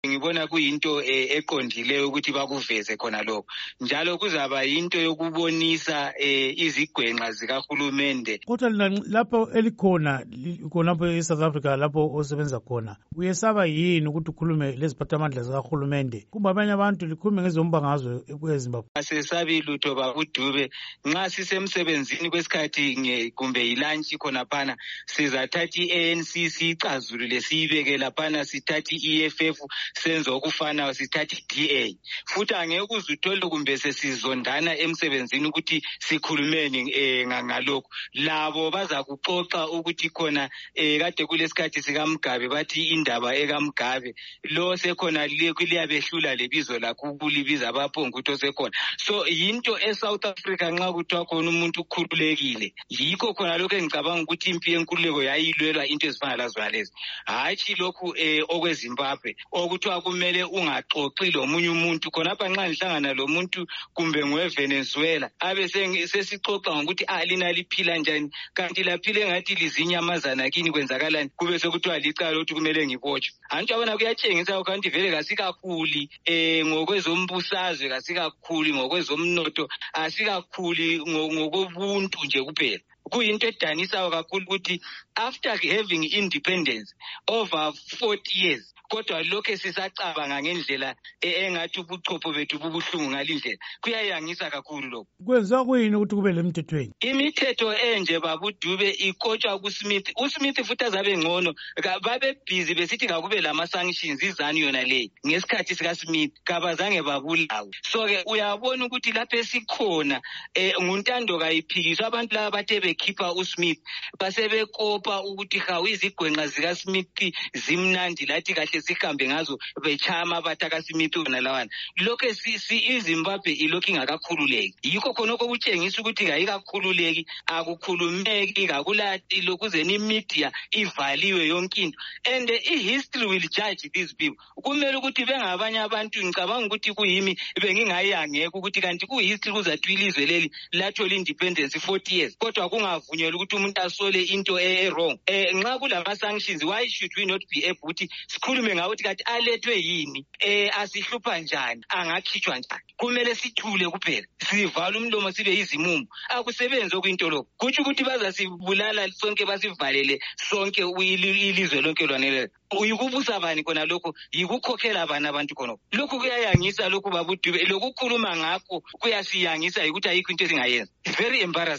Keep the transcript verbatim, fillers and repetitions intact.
Ngibona kuyinto eqondileyo ukuthi bakuveze khona lokho. Njalo kuzaba yinto yokubonisa izigwenqa zikahulumende. Kodwa lapho elikhona khonapho eSouth Africa lapho osebenza khona, uyesaba yini ukuthi ukhulume leziphathamandla zikahulumende? Kumbe abanye abantu likhulume ngezombangazwe eZimbabwe? Asesabi lutho babuDube. Nxa sisemsebenzini kwesikhathi kumbe yilunch khona phana sizathatha i-A N C sicazulule siyibeke laphana, sithatha i-E F F senzo okufana, sithatha i-D A. Futhi angeke uzuthole kumbe sesizondana emsebenzini ukuthi sikhulumeni ngalokho. Labo bazakuxoxa ukuthi khona kade kulesikhathi sikaMgabe bathi indaba ekaMgabe lo sekhona liyabehlula lebizo lakho ukulibiza abaphonga ukuthi osekhona. So yinto eSouth Africa nxa kuthiwa khona umuntu ukhululekile, yikho khona lokho engicabanga ukuthi impi yenkululeko yayilwelwa into ezifana lazona lezi. Hatshi lokhu okweZimbabwe okuthiwa kumele ungaxoxi lomunye umuntu khonapha nxa ngihlangana lomuntu kumbe ngoweVenezuela abe sesixoxa ngokuthi alina liphila njani, kanti laphile ngathi lizinyamazana kini kwenzakalani, kube sekuthiwa licala ukuthi kumele ngibotshwe. Anti yabona kuyatshengisa ukuthi vele kasikakhuli ngokwezombusazwe, kasikakhuli ngokwezomnotho, asikakhuli ngokobuntu nje kuphela. Kuyinto edanisayo kakhulu ukuthi after having independence over forty years kodwa lokho sisacabanga ngendlela engathi ubuchopho bethu bubuhlungu ngalindlela, kuyayangisa kakhulu lokho. Kwenza kuyini ukuthi kube lemthethweni? Imithetho enje babuDube ikotshwa kuSmith. uSmith futhi azabe ngcono babe busy besithi kakube lama sanctions izani yona le ngesikhathi sikaSmith kabazange babulawe. So ke uyabona ukuthi lapho esikhona nguntando kayiphikiswa abantu laba bathe bekhipha uSmith basebekopa ukuthi hawu izigwenqa zikaSmith zimnandi lathi kahle sihambe ngazo bechama batakaSmith wona lawana. Lokho iZimbabwe ilokhu ingakakhululeki. Yikho khona okutshengisa ukuthi kayikakhululeki, akukhulumeki, kakulati lokuze ni media ivaliwe yonke into. And i-history will judge these people. Kumele ukuthi bengabanye abantu, ngicabanga ukuthi kuyimi bengingayangeka ukuthi kanti ku-history kuzathi ilizwe leli lathola independence forty years kodwa kungavunyelwa ukuthi umuntu asole into e-wrong. Nxa kulama sanctions, why should we not be able ukuthi sikhulume ngawo ukuthi kanti alethwe yini, asihlupha njani, angakhitshwa njani? Kumele sithule kuphela, sivala umlomo sibe yizimumu. Akusebenzi okuyinto lokho. Kutsho ukuthi bazasibulala sonke basivalele sonke ilizwe lonke lwanele. Uyikubusa bani khona lokho, yikukhokhela bani abantu khona. Lokho kuyayangisa lokho babuDube, lokukhuluma ngakho kuyasiyangisa ukuthi ayikho into esingayenza. Very embarrassing.